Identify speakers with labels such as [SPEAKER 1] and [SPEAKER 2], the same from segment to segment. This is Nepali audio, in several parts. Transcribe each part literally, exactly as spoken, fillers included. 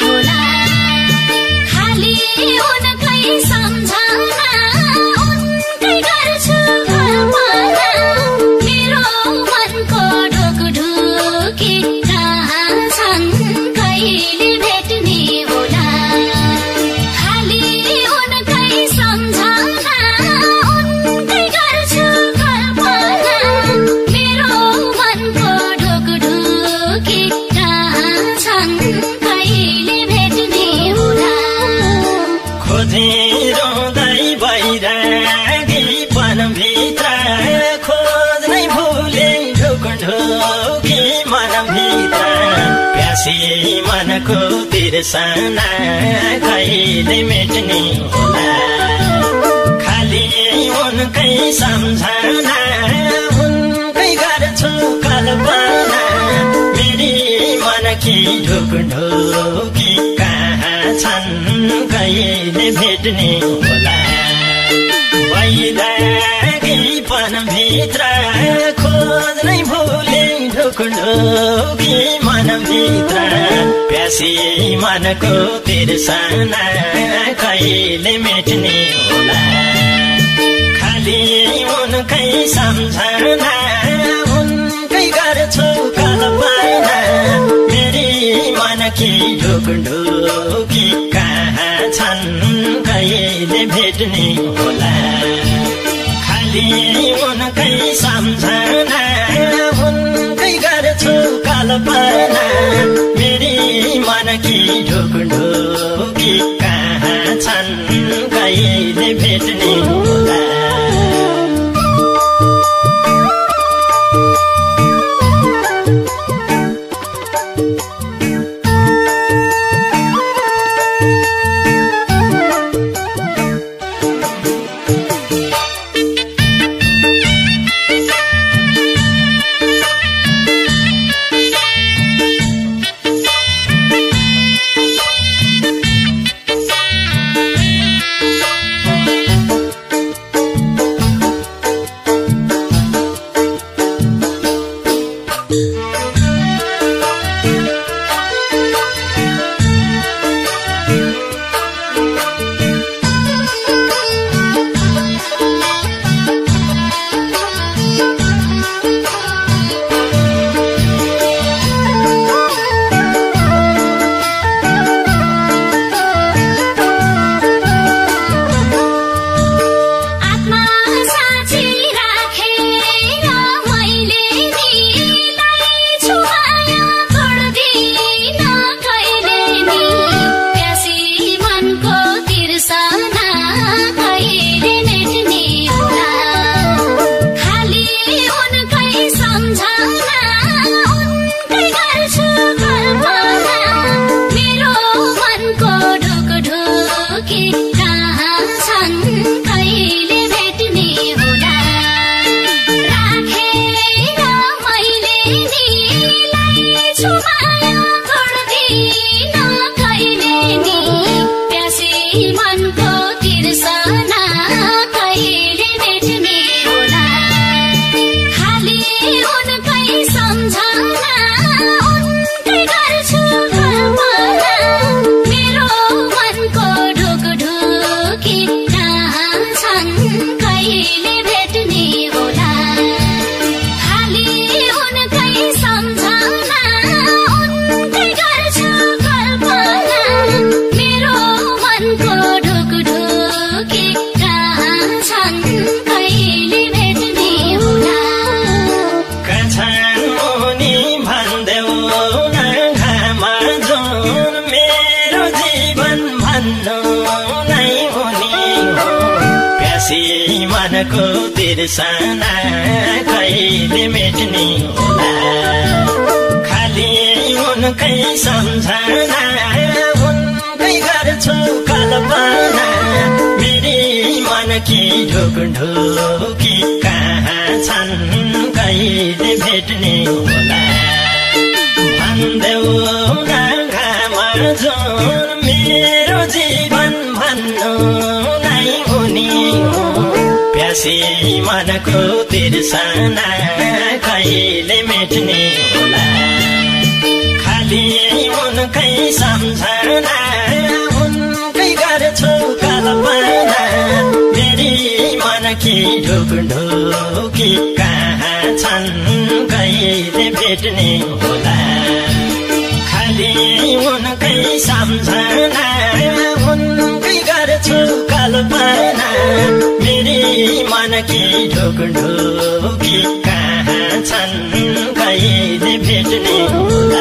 [SPEAKER 1] होला खाली उनकै सम्झना उनकै गर्छु कल्पना मेरो मनको ढोकढोकी कहाँ छन् कहिले भेट्ने होला खाली उनकै सम्झना उनकै गर्छु कल्पना मेरो मनको ढोकढोकी कहाँ छन् कहिले भेट्ने होला
[SPEAKER 2] खोजिरहँदै बैरागी वनभित्र खोज्नै भुले ढोकढोकी मनभित्र प्यासी मनको तिर्सना कहिले मेट्ने होला खाली उनकै सम्झना उनकै गर्छु कल्पना मेरी मनकी ढोकढोकी कहाँ छन् कहिले भेट्ने होला बैरागी वनभित्र खोज्नै भुले ढोकढोकी मनभित्र प्यासी मनको तिर्सना कहिले मेट्ने होला खाली उनकै सम्झना उनकै गर्छु कल्पना मेरी मनकी ढोकढोकी कहाँ छन् कहिले भेट्ने होला खाली उनकै सम्झना उनकै गर्छु कल्पना मेरी मनकी ढोकढोकी कहाँ छन् कहिले भेट्ने होला मनको तिर्सना कहिले मेट्ने होला खाली उनकै सम्झना उनकै गर्छु कल्पना मेरी मनकी ढोकढोकी कहाँ छन् कहिले भेट्ने होला भन्देऊ न घाम जुन मेरो जीवन भन्नु नै उनी हो प्यासी मनको तिर्सना कहिले मेट्ने होला खाली उनकै सम्झना कि कहाँ छन् कहिले भेट्ने होला खाली उनकै सम्झना उनकै गर्छु कल्पना मेरी मनकी ढोकढोकी कहाँ छन् कहिले भेट्ने होला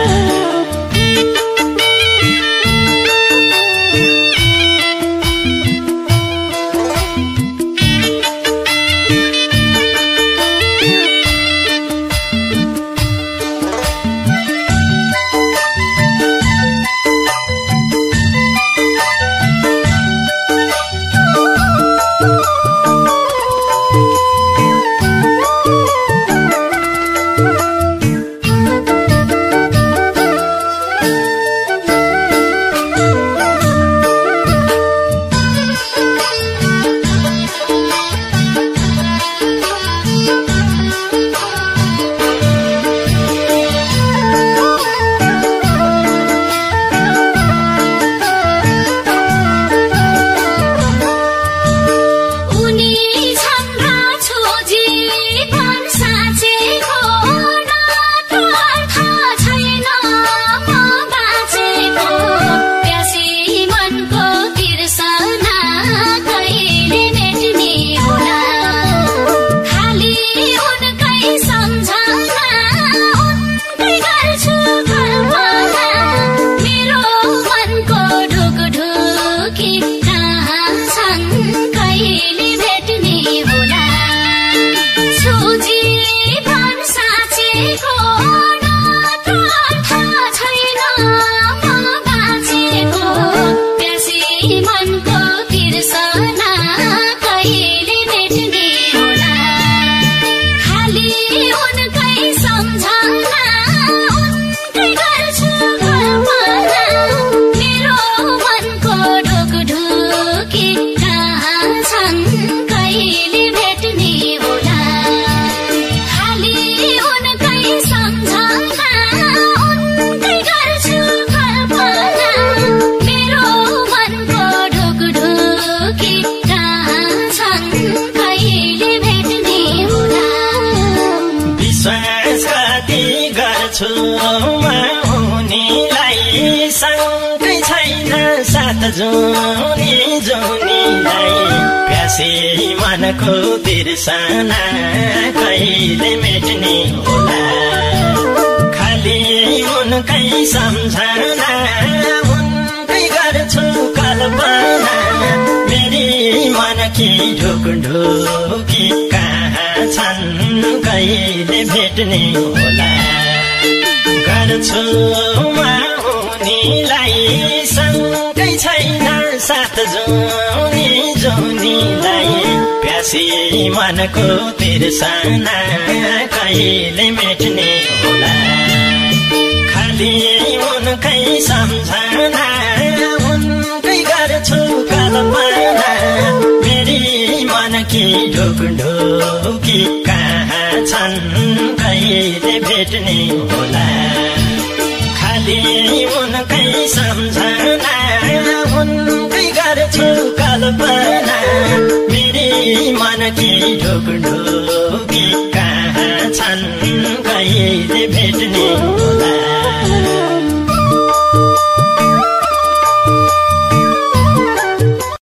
[SPEAKER 2] उनीलाई सँगै छैन साथ जुनी जुनीलाई प्यासी मनको तिर्सना कहिले मेट्ने होला खाली उनकै सम्झना उनकै गर्छु कल्पना मेरी मनकी ढोकढोकी कहाँ छन् कहिले भेट्ने होला गर्छु उनीलाई सँगै छैन साथ जुनी जुनीलाई प्यासी मनको तिर्सना कहिले मेट्ने होला खाली उनकै सम्झना उनकै गर्छु कल्पना मेरी मनकी ढोकढोकी कहाँ छन् कहिले भेट्ने होला खाली उनकै सम्झना उनकै गर्छु कल्पना मेरी मनकी ढोकढोकी कहाँ छन् कहिले भेट्ने होला